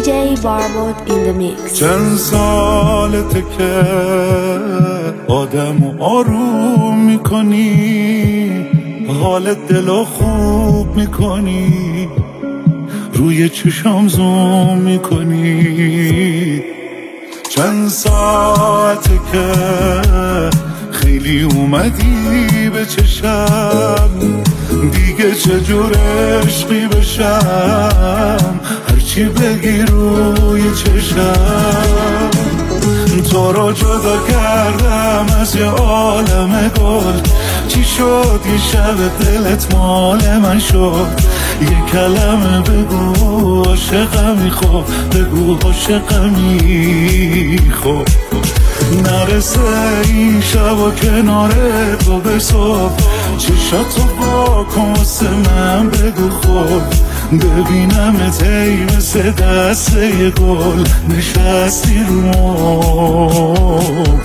DJ Barbod in the mix. چند سالته که آدمو آروم میکنی، حال دلو خوب میکنی، روی چشام زوم میکنی. چند ساعته که خیلی اومدی به چشم، دیگه چجور عشقی بشم، هرچی بگی روی چشم. تو رو جدا کردم از یه عالم گل، چی شد یه شب دلت مال من شد؟ یه کلمه بگو عاشقمی، خب بگو عاشقمی، خب نرسه این شب و کنار تو به صبح، چشاتو با کن واسه من بگو خب، ببینمت ای مثل دسته گل نشستی رو مبل.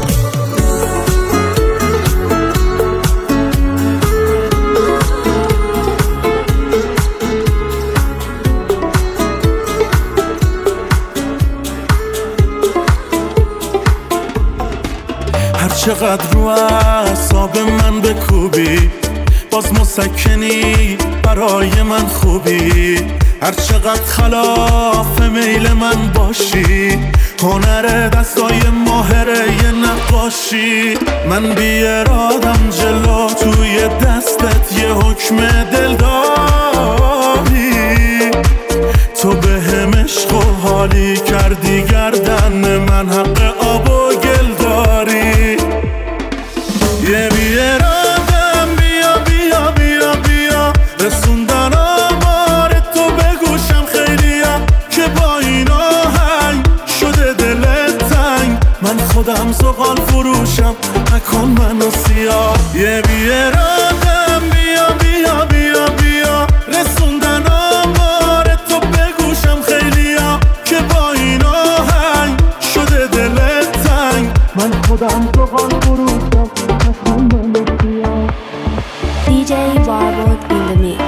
چقدر رو اعصاب من بکوبی، باز مسکنی برای من خوبی. هر چقدر خلاف میل من باشی، هنر دستای ماهر یه نقاشی. من بی ارادم جلو توی دستت یه حکم دل داری. تو به هم عشق و حالی کردی، گردن من حق آب و گل داری. یه بی ارادم بیا بیا بیا بیا، رسوندن آمار تو به گوشم خیلیا، که با این آهنگ شده دلت تنگ. من خودم زغال فروشم، نکن منو سیاه. یه بی ارادم بیا بیا بیا بیا، رسوندن آمار تو به گوشم خیلیا، که با این آهنگ شده دلت تنگ. من خودم زغال فروشم، DJ Barbod in the mix.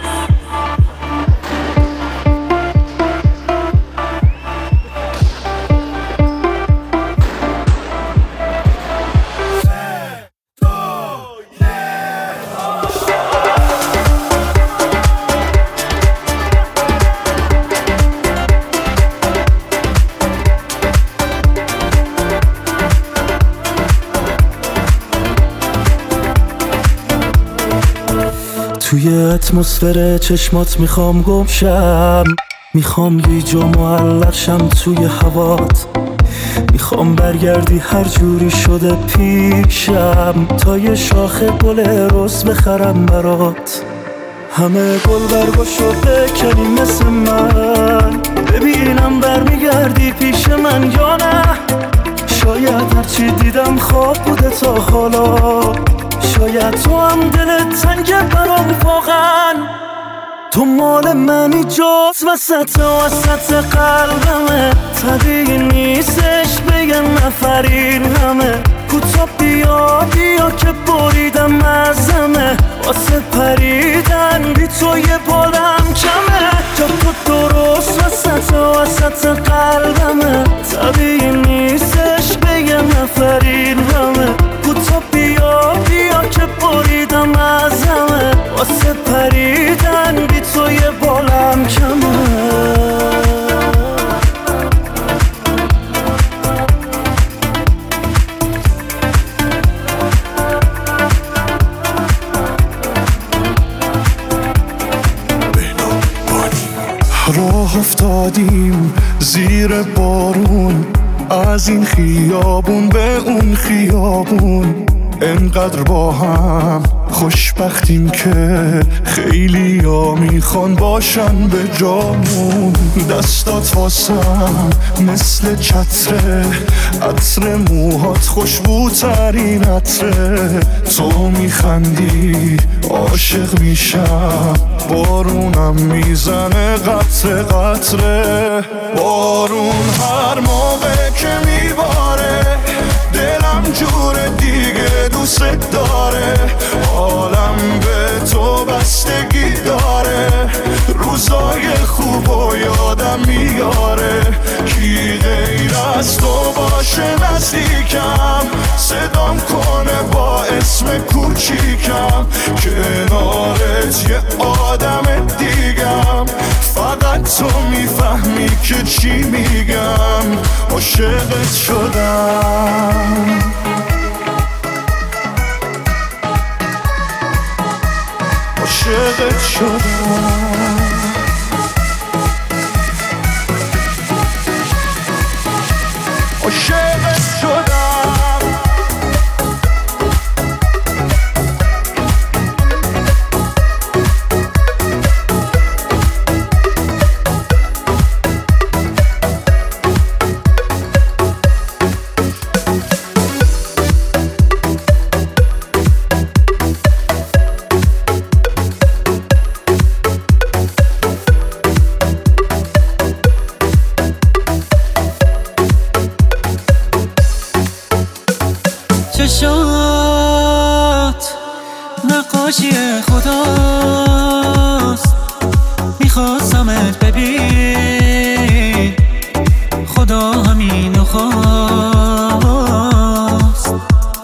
توی اتمسفر چشمات میخوام گم شم، میخوام گیج و معلق شم توی هوات. میخوام برگردی هر جوری شده پیشم، تا یه شاخه گل رز بخرم برات. همه گل برگاشو بکنی مثل من، ببینم برمیگردی پیش من یا نه. شاید هرچی دیدم خواب بوده تا حالا، شاید تو هم دلت تنگه برام واقعا. تو مال منی جات وسط قلبمه، طبیعی نیستش بگن نفرین همه. کوتا بیا بیا که بریدم ازمه، واسه پریدن بی تو یه بالم کمه. جا تو درست وسط قلبمه، طبیعی نیستش بگن نفرین همه. کوتا بیا بیا که بریدم ازمه، واسه پریدن بی تو یه بالم کمه. راه افتادیم زیر بارون، از این خیابون به اون خیابون. انقدر با هم خوشبختیم که خیلی ها میخوان باشن به جامون. دستات واسم مثل چتره، عطر موهات خوشبوترین عطره. تو میخندی عاشق میشم، بارونم میزنه قطره قطره. بارون هر موقع که میباره، دلم جور دیگه دوست داره. عالم به تو بستگی داره، روزای خوب و یادم دلم میاره، کی غیر از تو باشه نزدیکم، صدام کنه با اسم کوچیکم، کنارت یه آدم دیگم، فقط تو میفهمی که چی میگم، عاشقت شدم. عاشقت شدم. عاشقت شدم. چشات نقاشی خداست، میخواستمت ببین، خدا همینو خواست.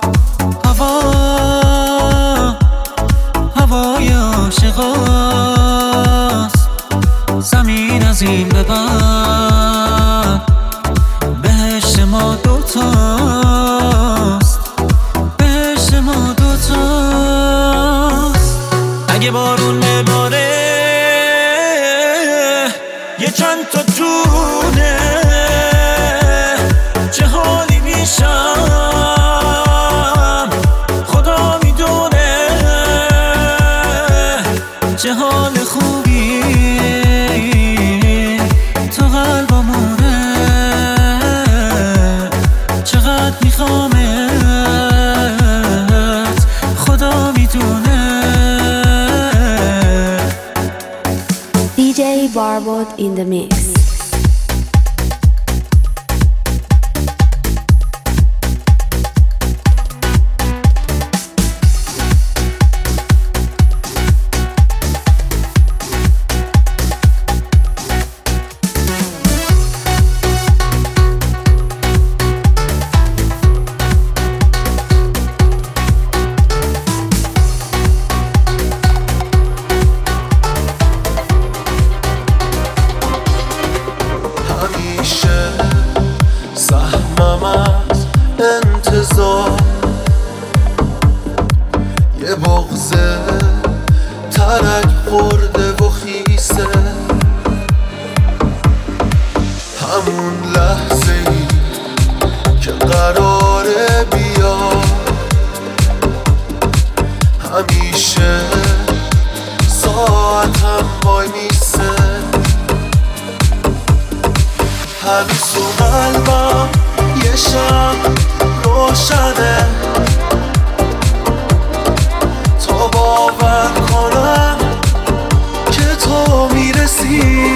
هوای عاشقاست، زمین از این به بعد بهشت ما دوتاست، بهشت ما دوتاست. اگه بارون بباره یه چند تا دونه، چه حالی میشم خدا میدونه، چه حال خوبی تو قلبمونه، چقدر میخوامت خدا میدونه. DJ Barbot in the mix. سهمم از انتظار یه بغضه ترک خورده و خیسه، همون لحظه ای که قراره بیاد همیشه ساعتم وای میسه، هنوز تو قلبم یه شب روشنه تا باور کنم که تو میرسی،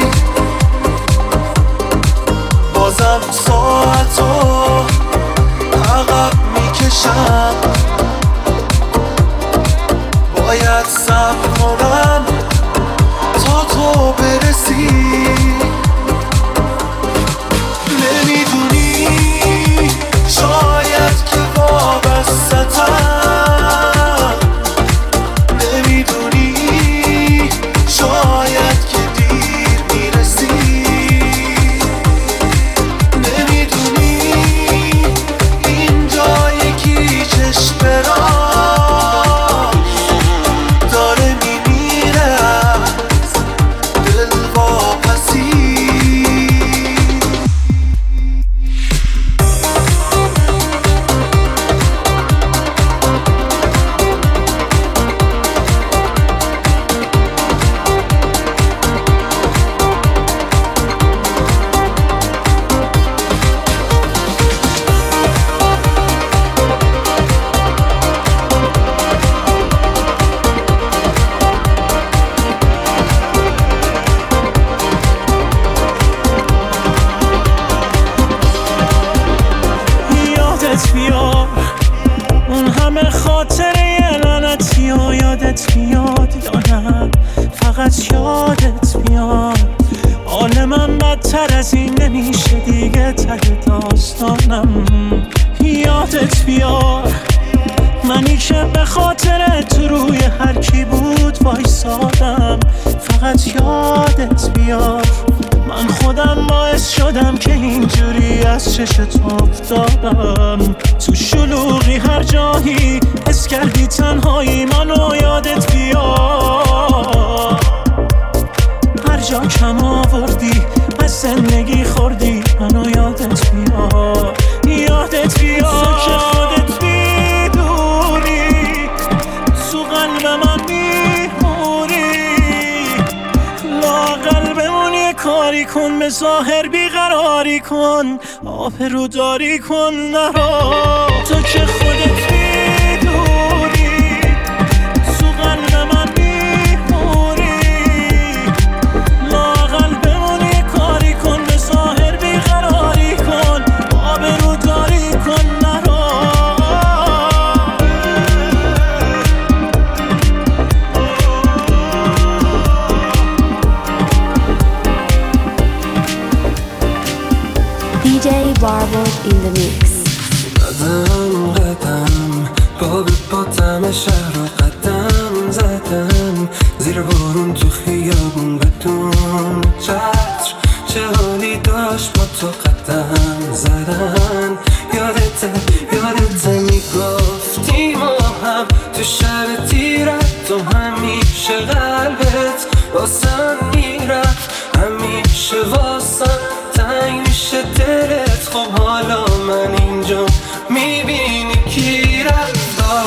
بازم ساعتو عقب میکشم، باید صبر کنم تا تو برسی. نمیدونی شاید که وابسته‌ام، نمیدونی شاید که دیر میرسی، نمیدونی اینجا یکی چشم برام داره میمیره از دل واپسی. اون همه خاطره لعنتی و یادت میاد یا نه فقط یادت میاد، حال من بدتر از این نمیشه دیگه، ته داستانم یادت بیار، منی که به خاطر تو روی هر کی بود وایسادم، فقط یادت بیار. من خودم باعث شدم که اینجوری از چشت افتادم، تو شلوغی هر جایی حس کردی تنهایی، منو یادت بیار. هر جا کم آوردی از زندگی خوردی، منو یادت بیار، یادت بیار. که خودت میدونی تو قلب من میمونی، لااقل بمون یه کاری کن، به ظاهر بیقراری کن، آبرو داری کن نرا. تو که خودت میدونی تو قلب من میمونی، لااقل بمون یه کاری کن، به ظاهر بیقراری کن، آبرو داری کن نرا. DJ Barbot in the mix. قدم با طعم شهر رو قدم زدم، زیر بارون تو خیابون بدون چتر، چه حالی داشت با تو قدم زدن. یادت میگفتی ما هم تو شب تیرت، تو همیشه قلبت واسم میرفت، همیشه واسم تنگ میشه دلت. خب حالا من اینجا میبینی کی رفت.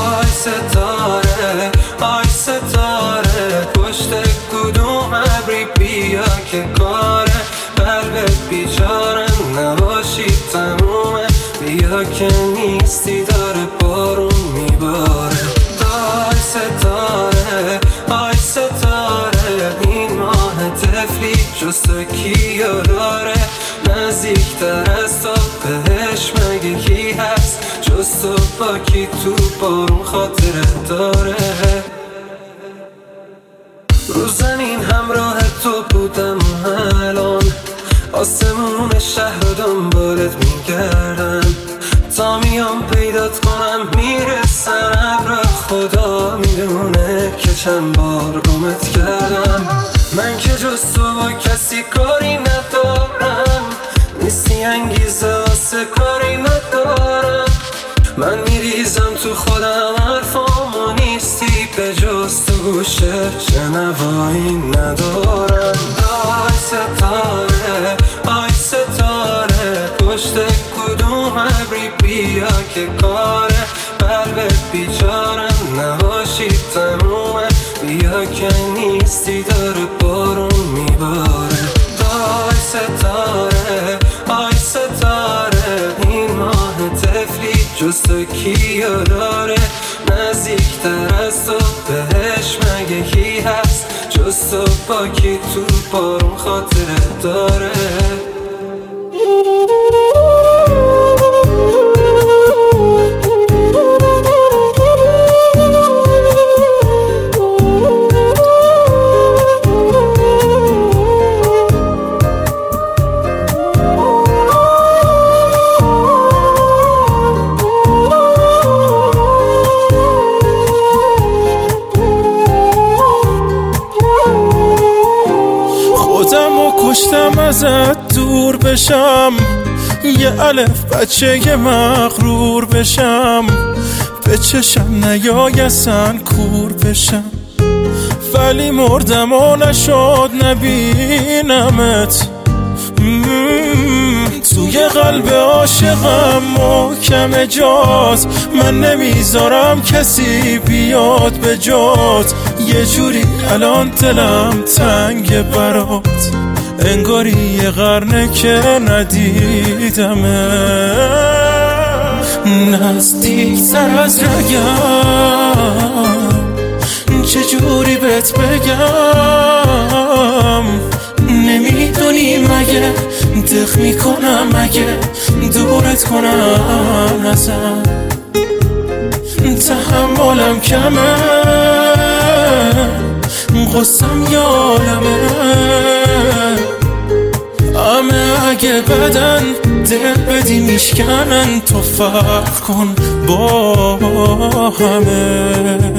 آی ستاره پشت کدوم ابری بیا که کاره، قلبت بیچاره نباشی تمومه، بیا که نیستی داره بارون میباره. آی ستاره این ماه طفلی جز تو کیو داره، نزدیکتر از تو بهش مگه کی هست، جز تو با کی تو بارون خاطره داره. رو زمین همراه تو بودم و الان آسمون شهر رو دنبالت میگردم، تا میام پیدات کنم میرسم ابر، خدا میدونه که چند بار گمت کردم. من که جز تو با کسی کاری ندارم، نیستی انگیزه واسه کاری ندارم. من میریزم تو خودم حرفامو نیستی، به جز تو گوشه شنوایی ندارم. آی ستاره پشت کدوم ابری بیا که کاره، قلبت بیچاره نباشی تمومه، بیا که نیستی داره بارون میباره. آی ستاره این ماه طفلی جز تو کیو داره، نزدیکتر از تو بهش مگه کی هست، جز تو با کی تو بارون خاطره داره. کشتم ازت دور بشم، یه الف بچه مغرور بشم، به چشم نیای اصلا کور بشم، ولی مردم و نشد نبینمت. توی قلب عاشقم محکم جات، من نمیذارم کسی بیاد به جات، یه جوری الان دلم تنگ برات، انگاری یه قرنه که ندیدمه. نزدیکتر از رگم چجوری بهت بگم، نمیدونی مگه دق میکنم، مگه دورت کنم ازم، تحملم کمه، غصم یادمه، همه اگه بدن دل بدی میشکنن، تو فرق کن با همه.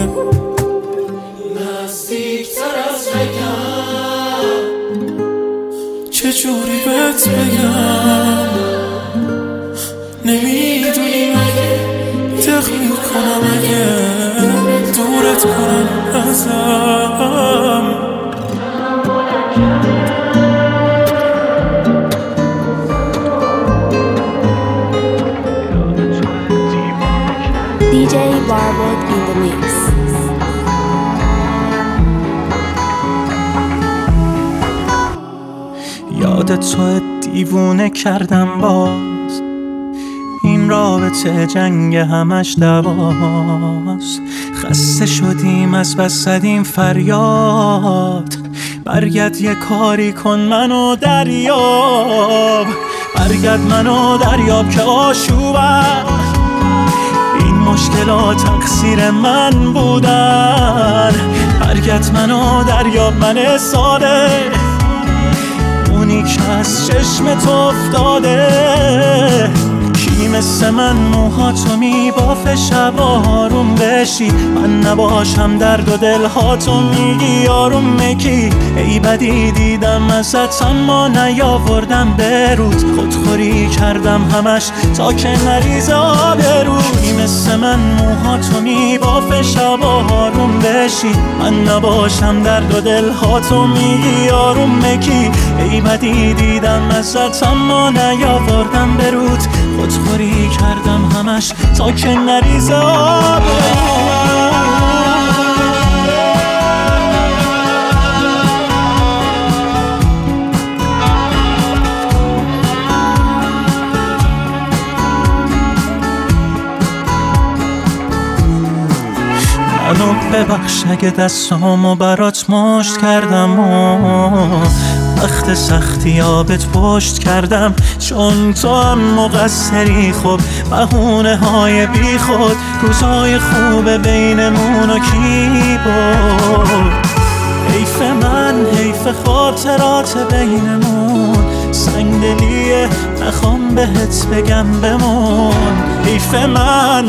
نزدیکتر از بگم چجوری بهت بگم، نمیدونی مگه دق میکنم اگه دورت کنم ازم. DJ Barbot in the mix. یادت تو دیوونه کردم باز، این رابطه جنگ همش دواست. خسته شدیم از بس زدیم فریاد، برگرد یه کاری کن منو دریاب، برگرد منو دریاب که آشوبم. این مشکلات تقصیر من بودن، برگرد منو دریاب، من ساده اونی که از چشمت افتاده. کی مثل من موهاتو میبافه شب آروم بشی، من نباشم درد و دلهاتو میگی آروم مکی. ای بدی دیدم ازت اما نیاوردم برود، خودخوری کردم همش تا که نریزه آبرو. کی مثل من موهاتو میبافه شب آروم بشی، من نباشم درد و دلهاتو میگی آروم مکی. ای بدی دیدم ازت اما نیاوردم برود، خودخوری کردم همش تا که نریزه آبرو. منو ببخش اگه دستامو برات مشت کردم و وقت سختی آبت پشت کردم، چون تو هم مقصری. خب بهونه های بی خود، روزای خوب بینمون و کی بود. حیف من، حیف خاطرات بینمون، سنگدلیه نخوام بهت بگم بمون. حیف من،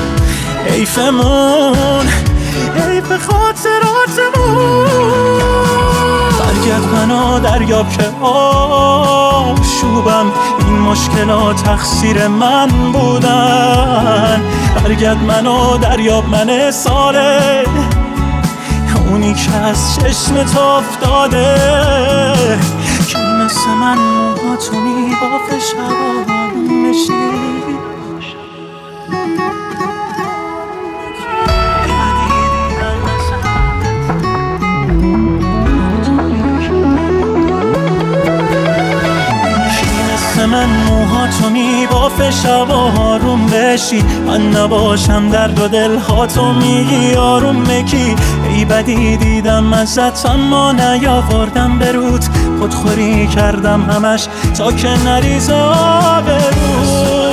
حیفمون، حیف خاطراتمون. برگرد منو دریاب که آشوبم، این مشکلات تقصیر من بودن. برگرد منو دریاب، من ساله اونی که از چشمت افتاده. کی مثل من موهاتو میبافه شب آروم بشی، من موهاتو میبافه شب آروم بشی، من نباشم درد و دلهاتو میگی آروم مکی. ای بدی دیدم ازت اما نیاوردم برود، خودخوری کردم همش تا که نریزه آبرود.